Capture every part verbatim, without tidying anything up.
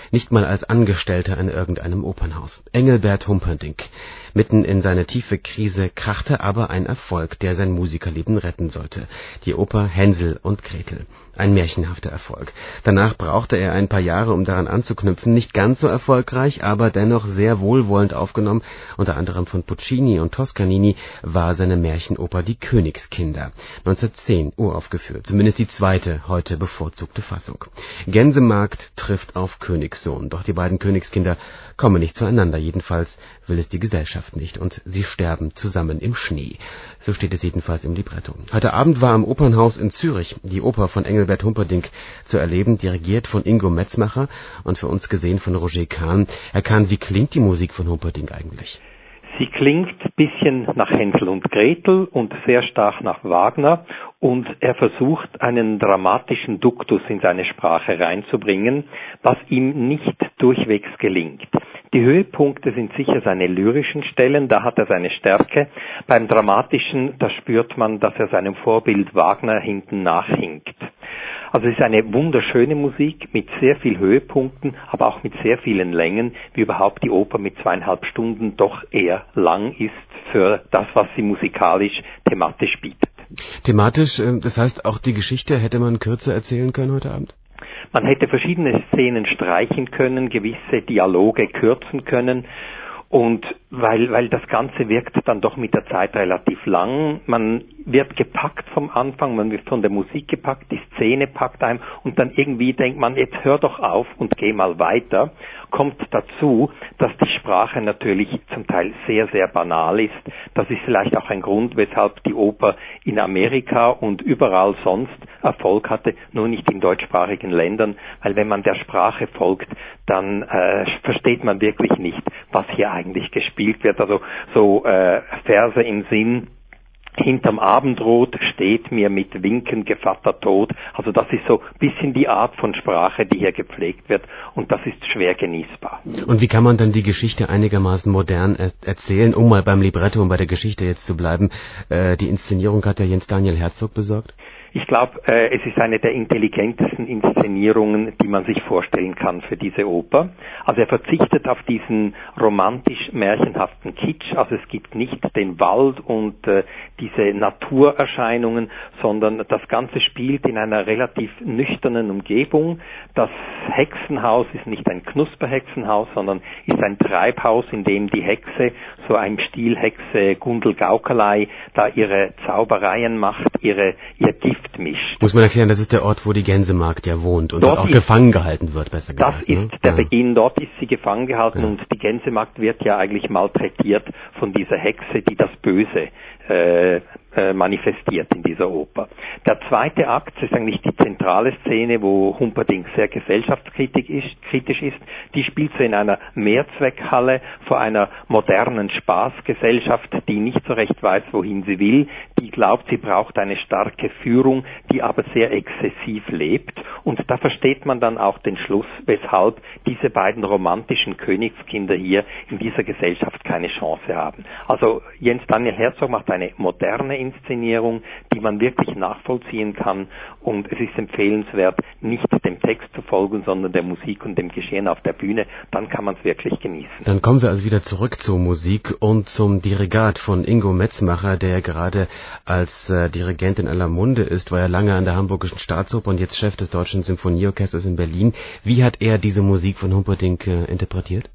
nicht mal als Angestellter in irgendeinem Opernhaus. Engelbert Humperdinck. Mitten in seine tiefe Krise krachte aber ein Erfolg, der sein Musikerleben retten sollte. Die Oper Hänsel und Gretel. Ein märchenhafter Erfolg. Danach brauchte er ein paar Jahre, um daran anzuknüpfen. Nicht ganz so erfolgreich, aber dennoch sehr wohlwollend aufgenommen. Unter anderem von Puccini und Toscanini war seine Märchenoper Die Königskinder. neunzehnhundertzehn uraufgeführt. Zumindest die zweite, heute bevorzugte Fassung. Gänsemarkt trifft auf Königssohn. Doch die beiden Königskinder kommen nicht zueinander. Jedenfalls will es die Gesellschaft nicht. Und sie sterben zusammen im Schnee. So steht es jedenfalls im Libretto. Heute Abend war am Opernhaus in Zürich die Oper von Engelbert Humperdinck zu erleben, dirigiert von Ingo Metzmacher und für uns gesehen von Roger Kahn. Herr Kahn, wie klingt die Musik von Humperdinck eigentlich? Sie klingt ein bisschen nach Hänsel und Gretel und sehr stark nach Wagner, und er versucht, einen dramatischen Duktus in seine Sprache reinzubringen, was ihm nicht durchwegs gelingt. Die Höhepunkte sind sicher seine lyrischen Stellen, da hat er seine Stärke. Beim Dramatischen, da spürt man, dass er seinem Vorbild Wagner hinten nachhinkt. Also es ist eine wunderschöne Musik mit sehr viel Höhepunkten, aber auch mit sehr vielen Längen, wie überhaupt die Oper mit zweieinhalb Stunden doch eher lang ist für das, was sie musikalisch thematisch bietet. Thematisch, das heißt, auch die Geschichte hätte man kürzer erzählen können heute Abend? Man hätte verschiedene Szenen streichen können, gewisse Dialoge kürzen können. Und weil, weil das Ganze wirkt dann doch mit der Zeit relativ lang. Man wird gepackt vom Anfang, man wird von der Musik gepackt, die Szene packt einem und dann irgendwie denkt man, jetzt hör doch auf und geh mal weiter. Kommt dazu, dass die Sprache natürlich zum Teil sehr, sehr banal ist. Das ist vielleicht auch ein Grund, weshalb die Oper in Amerika und überall sonst Erfolg hatte, nur nicht in deutschsprachigen Ländern, weil wenn man der Sprache folgt, dann äh, versteht man wirklich nicht, was hier eigentlich gespielt wird. Also so äh, Verse im Sinn: Hinterm Abendrot steht mir mit Winken Gevatter tot. Also das ist so ein bisschen die Art von Sprache, die hier gepflegt wird, und das ist schwer genießbar. Und wie kann man dann die Geschichte einigermaßen modern er- erzählen, um mal beim Libretto und bei der Geschichte jetzt zu bleiben? Äh, die Inszenierung hat ja Jens Daniel Herzog besorgt. Ich glaube, äh, es ist eine der intelligentesten Inszenierungen, die man sich vorstellen kann für diese Oper. Also er verzichtet auf diesen romantisch-märchenhaften Kitsch. Also es gibt nicht den Wald und äh, diese Naturerscheinungen, sondern das Ganze spielt in einer relativ nüchternen Umgebung. Das Hexenhaus ist nicht ein Knusperhexenhaus, sondern ist ein Treibhaus, in dem die Hexe, so ein Stilhexe Gundel Gaukelei, da ihre Zaubereien macht, ihre ihr Gift mischt. Muss man erklären, das ist der Ort, wo die Gänsemarkt ja wohnt und dort, dort auch ist, gefangen gehalten wird, besser gesagt. Das ist ne? der ja. Beginn, dort ist sie gefangen gehalten, ja. Und die Gänsemarkt wird ja eigentlich malträtiert von dieser Hexe, die das Böse äh, äh, manifestiert in dieser Oper. Der zweite Akt ist eigentlich die zentrale Szene, wo Humperdinck sehr gesellschaftskritisch ist, kritisch ist. Die spielt so in einer Mehrzweckhalle vor einer modernen Spaßgesellschaft, die nicht so recht weiß, wohin sie will, die glaubt, sie braucht eine starke Führung, die aber sehr exzessiv lebt. Und da versteht man dann auch den Schluss, weshalb diese beiden romantischen Königskinder hier in dieser Gesellschaft keine Chance haben. Also Jens Daniel Herzog macht eine moderne Inszenierung, die man wirklich nachvollziehen kann, und es ist empfehlenswert, nicht dem Text zu folgen, sondern der Musik und dem Geschehen auf der Bühne, dann kann man es wirklich genießen. Dann kommen wir also wieder zurück zur Musik und zum Dirigat von Ingo Metzmacher, der gerade als äh, Dirigent in aller Munde ist, war er lange an der Hamburgischen Staatsoper und jetzt Chef des Deutschen Symphonieorchesters in Berlin. Wie hat er diese Musik von Humperdinck äh, interpretiert?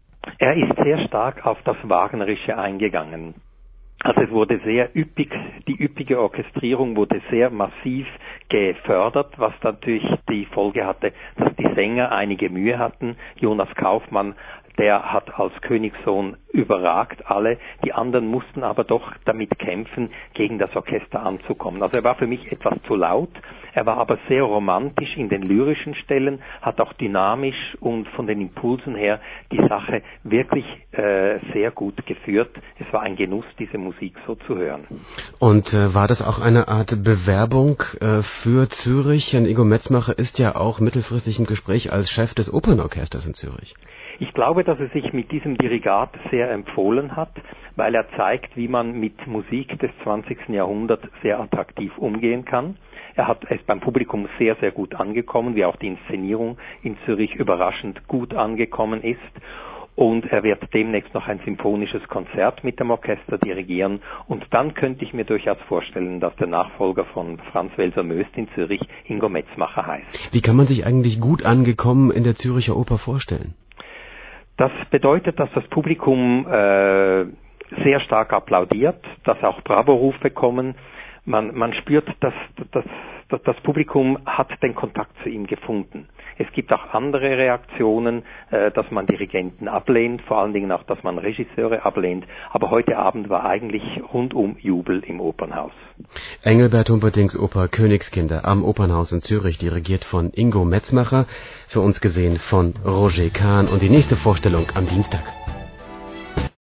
Er ist sehr stark auf das Wagnerische eingegangen. Also es wurde sehr üppig, die üppige Orchestrierung wurde sehr massiv gefördert, was natürlich die Folge hatte, dass die Sänger einige Mühe hatten. Jonas Kaufmann, der hat als Königssohn überragt alle. Die anderen mussten aber doch damit kämpfen, gegen das Orchester anzukommen. Also er war für mich etwas zu laut. Er war aber sehr romantisch in den lyrischen Stellen, hat auch dynamisch und von den Impulsen her die Sache wirklich äh, sehr gut geführt. Es war ein Genuss, diese Musik so zu hören. Und äh, war das auch eine Art Bewerbung äh, für Zürich? Herr Ingo Metzmacher ist ja auch mittelfristig im Gespräch als Chef des Opernorchesters in Zürich. Ich glaube, dass er sich mit diesem Dirigat sehr empfohlen hat, weil er zeigt, wie man mit Musik des zwanzigsten Jahrhunderts sehr attraktiv umgehen kann. Er hat es beim Publikum sehr, sehr gut angekommen, wie auch die Inszenierung in Zürich überraschend gut angekommen ist. Und er wird demnächst noch ein symphonisches Konzert mit dem Orchester dirigieren. Und dann könnte ich mir durchaus vorstellen, dass der Nachfolger von Franz Welser-Möst in Zürich Ingo Metzmacher heißt. Wie kann man sich eigentlich gut angekommen in der Zürcher Oper vorstellen? Das bedeutet, dass das Publikum äh, sehr stark applaudiert, dass auch Bravo-Rufe kommen. Man, man spürt, dass, dass, dass das Publikum hat den Kontakt zu ihm gefunden. Es gibt auch andere Reaktionen, äh, dass man Dirigenten ablehnt, vor allen Dingen auch, dass man Regisseure ablehnt. Aber heute Abend war eigentlich rundum Jubel im Opernhaus. Engelbert Humperdincks Oper Königskinder am Opernhaus in Zürich, dirigiert von Ingo Metzmacher, für uns gesehen von Roger Kahn. Und die nächste Vorstellung am Dienstag.